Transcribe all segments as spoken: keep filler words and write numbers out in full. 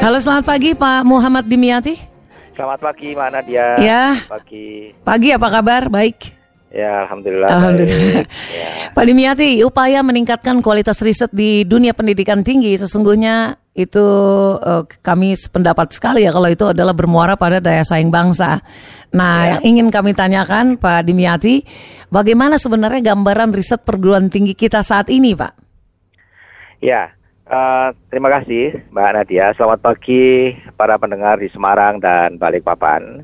Halo, selamat pagi Pak Muhammad Dimyati. Selamat pagi, Mbak Nadia. Ya. Pagi. Pagi, apa kabar? Baik. Ya, alhamdulillah. Alhamdulillah. Ya. Pak Dimyati, upaya meningkatkan kualitas riset di dunia pendidikan tinggi sesungguhnya itu uh, kami sependapat sekali ya kalau itu adalah bermuara pada daya saing bangsa. Nah, ya. Yang ingin kami tanyakan Pak Dimyati, bagaimana sebenarnya gambaran riset perguruan tinggi kita saat ini, Pak? Ya. Uh, terima kasih Mbak Nadia. Selamat pagi para pendengar di Semarang dan Balikpapan.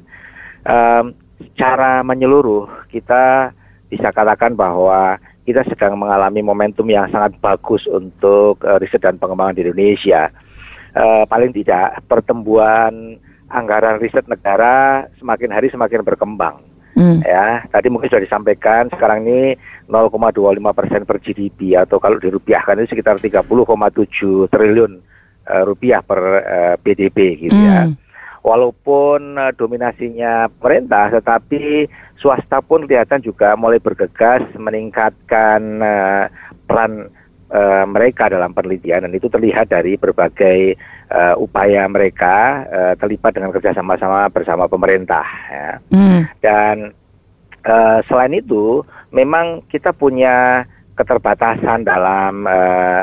Um, secara menyeluruh kita bisa katakan bahwa kita sedang mengalami momentum yang sangat bagus untuk uh, riset dan pengembangan di Indonesia. Uh, paling tidak pertumbuhan anggaran riset negara semakin hari semakin berkembang. Hmm. Ya, tadi mungkin sudah disampaikan sekarang ini nol koma dua lima persen per G D P atau kalau dirupiahkan itu sekitar tiga puluh koma tujuh triliun uh, rupiah per uh, P D B gitu hmm. ya. Walaupun uh, dominasinya pemerintah, tetapi swasta pun kelihatan juga mulai bergegas meningkatkan uh, peran uh, mereka dalam penelitian, dan itu terlihat dari berbagai uh, upaya mereka uh, terlibat dengan kerjasama sama bersama pemerintah. Ya. Hmm. Dan uh, selain itu, memang kita punya keterbatasan dalam uh,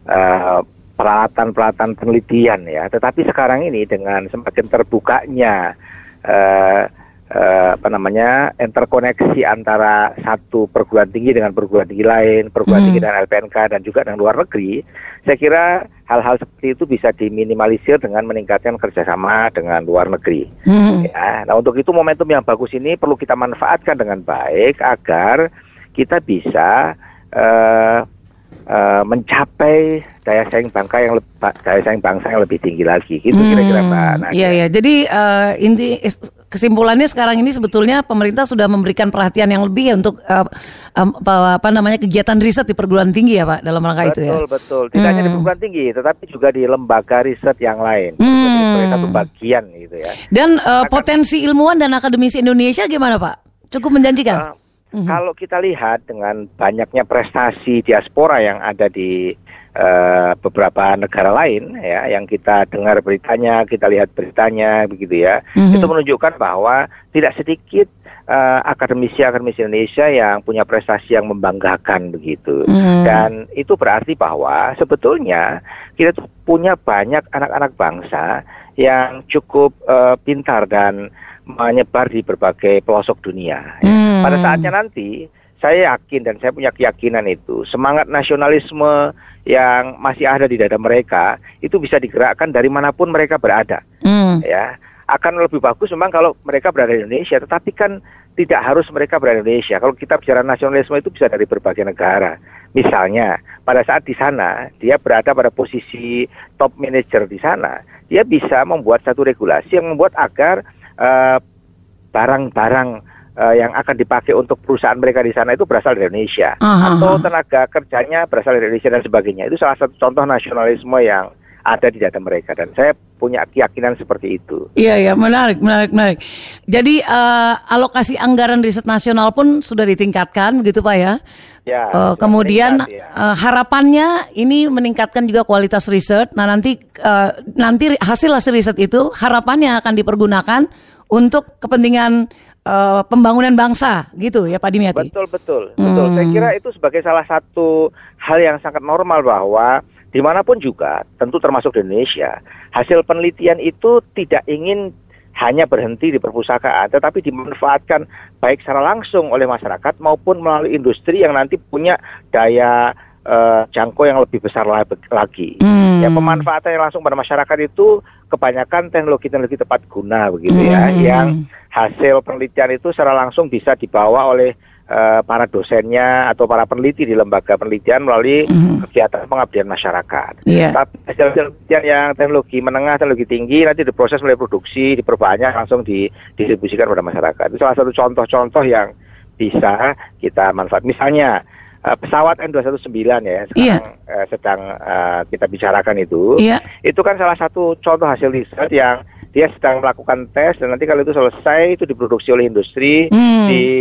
uh, peralatan-peralatan penelitian ya. Tetapi sekarang ini dengan semakin terbukanya uh, uh, apa namanya interkoneksi antara satu perguruan tinggi dengan perguruan tinggi lain, perguruan hmm. tinggi dengan L P N K dan juga dengan luar negeri, saya kira hal-hal seperti itu bisa diminimalisir dengan meningkatkan kerjasama dengan luar negeri. Hmm. Ya, nah untuk itu momentum yang bagus ini perlu kita manfaatkan dengan baik agar kita bisa uh, uh, mencapai daya saing bangsa yang lebih daya saing bangsa yang lebih tinggi lagi. Gitu hmm. kira-kira Mbak Nadia. Iya ya. Jadi uh, inti kesimpulannya sekarang ini sebetulnya pemerintah sudah memberikan perhatian yang lebih ya untuk uh, um, apa, apa namanya kegiatan riset di perguruan tinggi ya Pak dalam rangka betul, itu ya. Betul betul. Tidak hmm. hanya di perguruan tinggi, tetapi juga di lembaga riset yang lain. Hmm. Sebagai satu bagian gitu ya. Dan uh, potensi ilmuwan dan akademisi Indonesia gimana Pak? Cukup menjanjikan? Uh, uh-huh. Kalau kita lihat dengan banyaknya prestasi diaspora yang ada di Uh, beberapa negara lain ya, yang kita dengar beritanya, kita lihat beritanya begitu ya, mm-hmm. itu menunjukkan bahwa tidak sedikit uh, akademisi-akademisi Indonesia yang punya prestasi yang membanggakan begitu, mm-hmm. dan itu berarti bahwa sebetulnya kita tuh punya banyak anak-anak bangsa yang cukup uh, pintar dan menyebar di berbagai pelosok dunia. Ya. Mm-hmm. Pada saatnya nanti saya yakin dan saya punya keyakinan itu semangat nasionalisme yang masih ada di dada mereka itu bisa digerakkan dari manapun mereka berada. Mm. Ya, akan lebih bagus memang kalau mereka berada di Indonesia, tetapi kan tidak harus mereka berada di Indonesia. Kalau kita bicara nasionalisme itu bisa dari berbagai negara. Misalnya pada saat di sana dia berada pada posisi top manager di sana, dia bisa membuat satu regulasi yang membuat agar uh, barang-barang Uh, yang akan dipakai untuk perusahaan mereka di sana itu berasal dari Indonesia, uh-huh. atau tenaga kerjanya berasal dari Indonesia dan sebagainya. Itu salah satu contoh nasionalisme yang ada di data mereka, dan saya punya keyakinan seperti itu. Iya, iya, menarik, menarik, menarik. Jadi uh, alokasi anggaran riset nasional pun sudah ditingkatkan, begitu Pak ya? Ya. Uh, kemudian ya. uh, harapannya ini meningkatkan juga kualitas riset. Nah nanti uh, nanti hasil hasil riset itu harapannya akan dipergunakan untuk kepentingan Uh, pembangunan bangsa gitu ya Pak Dimyati. Betul betul hmm. betul. Saya kira itu sebagai salah satu hal yang sangat normal bahwa dimanapun juga, tentu termasuk di Indonesia, hasil penelitian itu tidak ingin hanya berhenti di perpustakaan, tetapi dimanfaatkan baik secara langsung oleh masyarakat maupun melalui industri yang nanti punya daya uh, jangkau yang lebih besar lagi. Hmm. Ya, pemanfaatan yang langsung pada masyarakat itu kebanyakan teknologi-teknologi tepat guna begitu hmm. ya, yang hasil penelitian itu secara langsung bisa dibawa oleh uh, para dosennya atau para peneliti di lembaga penelitian melalui mm-hmm. kegiatan pengabdian masyarakat. Yeah. Tapi hasil penelitian yang teknologi menengah, teknologi tinggi nanti diproses mulai produksi, diperbanyak, langsung didistribusikan pada masyarakat. Itu salah satu contoh-contoh yang bisa kita manfaat. Misalnya uh, pesawat N dua satu sembilan ya sekarang yeah. uh, sedang uh, kita bicarakan itu, yeah. itu kan salah satu contoh hasil riset yang dia sedang melakukan tes, dan nanti kalau itu selesai itu diproduksi oleh industri, hmm. di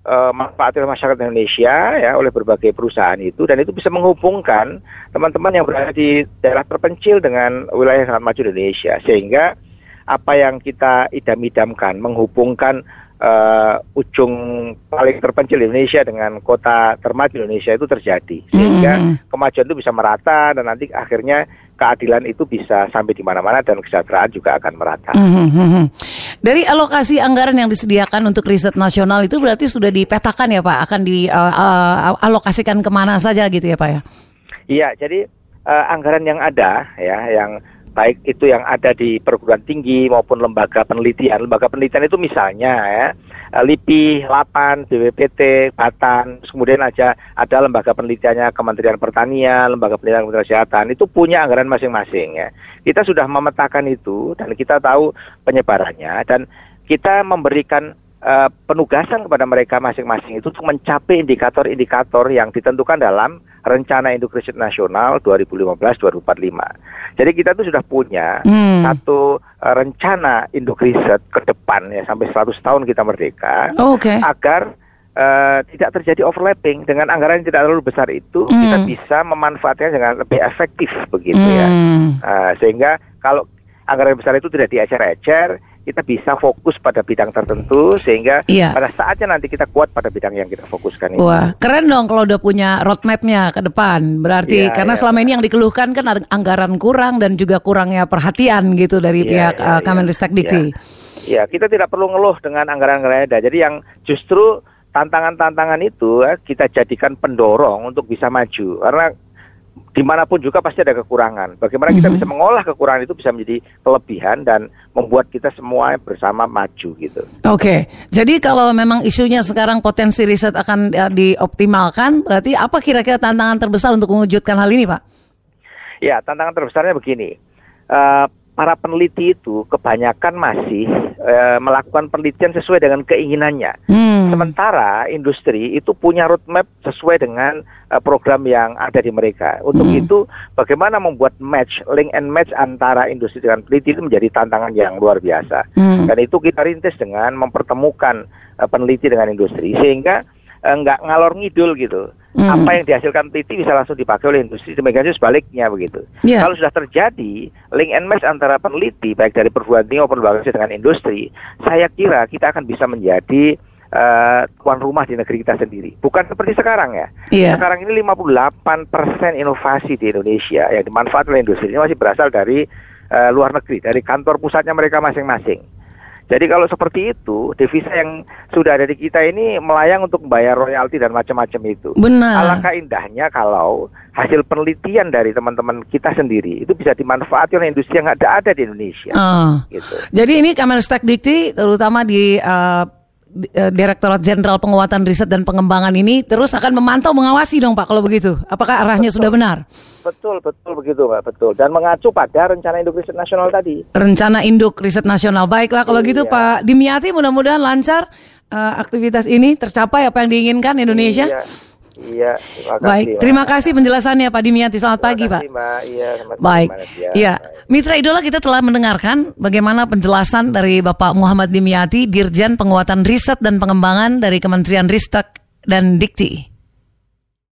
uh, manfaat oleh masyarakat Indonesia ya oleh berbagai perusahaan itu, dan itu bisa menghubungkan teman-teman yang berada di daerah terpencil dengan wilayah yang sangat maju Indonesia, sehingga apa yang kita idam-idamkan menghubungkan uh, ujung paling terpencil Indonesia dengan kota termaju Indonesia itu terjadi, sehingga mm-hmm. kemajuan itu bisa merata dan nanti akhirnya keadilan itu bisa sampai di mana-mana dan kesejahteraan juga akan merata. Mm-hmm. Dari alokasi anggaran yang disediakan untuk riset nasional itu berarti sudah dipetakan ya Pak, akan dialokasikan uh, uh, kemana saja gitu ya Pak ya? Iya, jadi uh, anggaran yang ada ya, yang baik itu yang ada di perguruan tinggi maupun lembaga penelitian. Lembaga penelitian itu misalnya ya, LIPI, LAPAN, B P P T, Batan, kemudian aja ada lembaga penelitiannya Kementerian Pertanian, lembaga penelitian Kementerian Kesehatan, itu punya anggaran masing-masing ya. Kita sudah memetakan itu dan kita tahu penyebarannya, dan kita memberikan uh, penugasan kepada mereka masing-masing itu untuk mencapai indikator-indikator yang ditentukan dalam Rencana Induk Riset Nasional dua ribu lima belas sampai dua ribu empat puluh lima. Jadi kita tuh sudah punya hmm. satu uh, rencana induk riset ke depan ya, sampai seratus tahun kita merdeka, oh, okay. agar uh, tidak terjadi overlapping dengan anggaran yang tidak terlalu besar itu, hmm. kita bisa memanfaatkan dengan lebih efektif begitu hmm. ya. Uh, sehingga kalau anggaran besar itu tidak diecer-ecer, kita bisa fokus pada bidang tertentu, sehingga iya. pada saatnya nanti kita kuat pada bidang yang kita fokuskan ini. Wah, keren dong kalau udah punya roadmap-nya ke depan. Berarti iya, karena iya, selama ini yang dikeluhkan kan anggaran kurang dan juga kurangnya perhatian gitu dari iya, pihak iya, uh, Kemenristek-Dikti. Iya. iya, kita tidak perlu ngeluh dengan anggaran-anggaran ada. Jadi yang justru tantangan-tantangan itu eh, kita jadikan pendorong untuk bisa maju. Karena dimanapun juga pasti ada kekurangan. Bagaimana kita mm-hmm. bisa mengolah kekurangan itu bisa menjadi kelebihan dan membuat kita semua bersama maju gitu. Oke, okay. Jadi kalau memang isunya sekarang potensi riset akan ya, dioptimalkan, berarti apa kira-kira tantangan terbesar untuk mewujudkan hal ini, Pak? Ya, tantangan terbesarnya begini. Uh, para peneliti itu kebanyakan masih uh, melakukan penelitian sesuai dengan keinginannya. Hmm. Sementara industri itu punya roadmap sesuai dengan uh, program yang ada di mereka. Untuk hmm. itu bagaimana membuat match, link and match antara industri dengan peneliti itu menjadi tantangan yang luar biasa. Hmm. Dan itu kita rintis dengan mempertemukan uh, peneliti dengan industri, sehingga uh, nggak ngalor ngidul gitu. Hmm. Apa yang dihasilkan peneliti bisa langsung dipakai oleh industri, demikian juga sebaliknya begitu. Yeah. Kalau sudah terjadi link and match antara peneliti baik dari perguruan tinggi maupun lembaga dengan industri, saya kira kita akan bisa menjadi uh, tuan rumah di negeri kita sendiri. Bukan seperti sekarang ya. Yeah. Sekarang ini lima puluh delapan persen inovasi di Indonesia yang dimanfaatkan oleh industri ini masih berasal dari uh, luar negeri, dari kantor pusatnya mereka masing-masing. Jadi kalau seperti itu, devisa yang sudah ada di kita ini melayang untuk membayar royalti dan macam-macam itu. Benar. Alangkah indahnya kalau hasil penelitian dari teman-teman kita sendiri itu bisa dimanfaatkan oleh industri yang ada ada di Indonesia. Uh. Gitu. Jadi ini Kemenristek-Dikti terutama di uh, Direktorat Jenderal Penguatan Riset dan Pengembangan ini terus akan memantau, mengawasi dong Pak kalau begitu. Apakah arahnya betul. Sudah benar? Betul, betul begitu Pak, betul. Dan mengacu pada Rencana Induk Riset Nasional tadi. Rencana Induk Riset Nasional. Baiklah kalau iya. gitu Pak Dimyati, mudah-mudahan lancar uh, aktivitas ini, tercapai apa yang diinginkan Indonesia. Iya. Iya, terima kasih. Baik, terima kasih penjelasannya Pak Dimyati. Selamat terima pagi kasih, Pak. Mbak. Iya, baik. Iya, Mitra Idola, kita telah mendengarkan bagaimana penjelasan dari Bapak Muhammad Dimyati, Dirjen Penguatan Riset dan Pengembangan dari Kementerian Ristek dan Dikti.